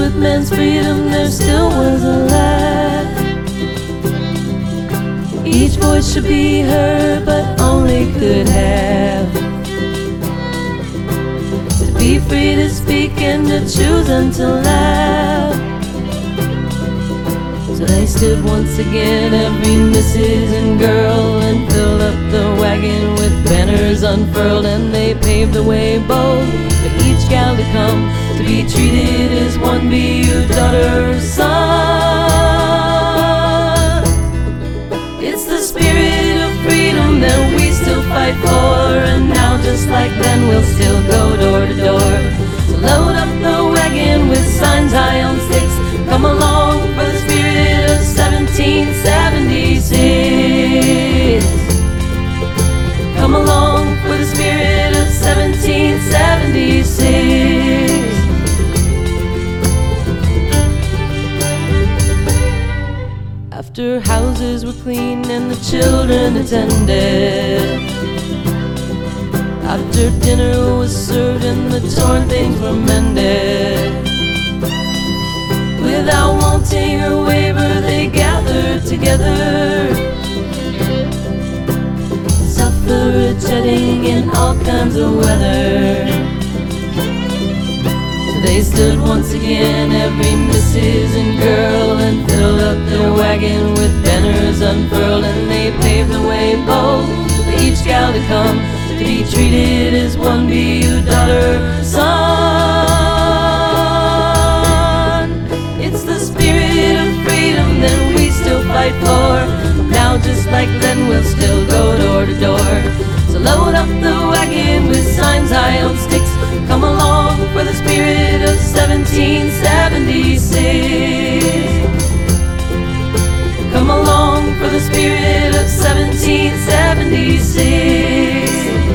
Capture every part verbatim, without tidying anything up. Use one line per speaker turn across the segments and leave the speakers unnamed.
with men's freedom, there still was a lack. Each voice should be heard, but only could have. To be free to speak and to choose and to laugh. So they stood once again, every missus and girl, and filled up the wagon with banners unfurled. And they paved the way bold for each gal to come, to be treated as one, be your daughter or son. It's the spirit of freedom that we still fight for, and now just like then we'll still go door to door. So load up the wagon with signs high on sticks, come along for the spirit of seventeen seventy-six. Come along for the spirit of seventeen seventy-six. After houses were cleaned and the children attended, after dinner was served and the torn things were mended, without wanting or waver they gathered together, suffragetting in all kinds of weather. So they stood once again, every missus and girl, and filled up their wagon with banners unfurled. And they paved the way bold for each gal to come, to be treated as one, be your daughter or son. It's the spirit of freedom that we still fight for. Now just like then we'll still go door to door. So load up the wagon with signs high on sticks, come along for the spirit of seventeen seventy-six. Come along for the spirit of seventeen seventy-six.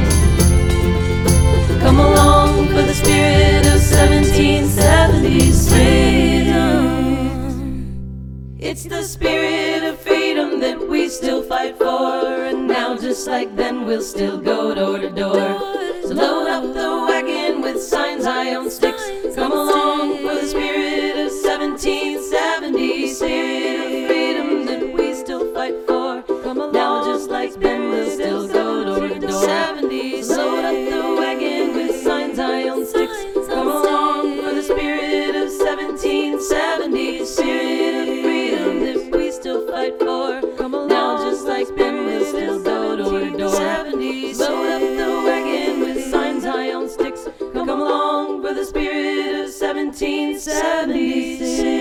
Come along for the spirit of seventeen seventy-six. It's the spirit of freedom that we still fight for, and now just like then we'll still go door to door. So load up the wagon with signs high on sticks, come along for the spirit of seventeen seventy-six. Freedom that we still fight for, come along, now just like then we'll still go door to door. Load up the wagon with signs high on sticks, come along for the spirit of seventeen seventy-six. Freedom that we still fight for, come along, now just like then we'll still go door to door. Load up the wagon with signs high on sticks, come along for the spirit of seventeen seventy-six.